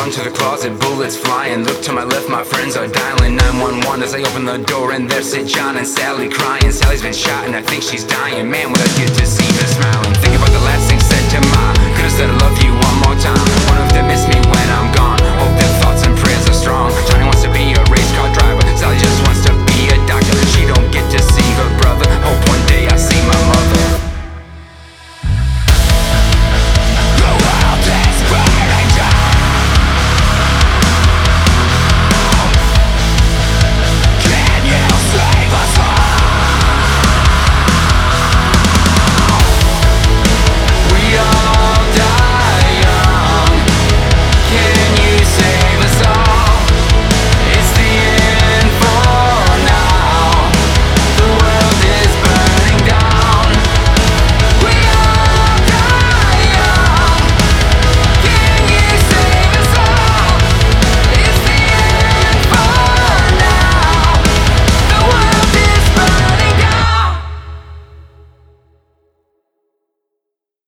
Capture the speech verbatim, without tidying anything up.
run to the closet, bullets flying. Look to my left, my friends are dialing nine one one as I open the door, and there sit John and Sally crying. Sally's been shot and I think she's dying. Man, would I get to see her smiling. Think about the last thing said to Ma. Could've said I love you one more time.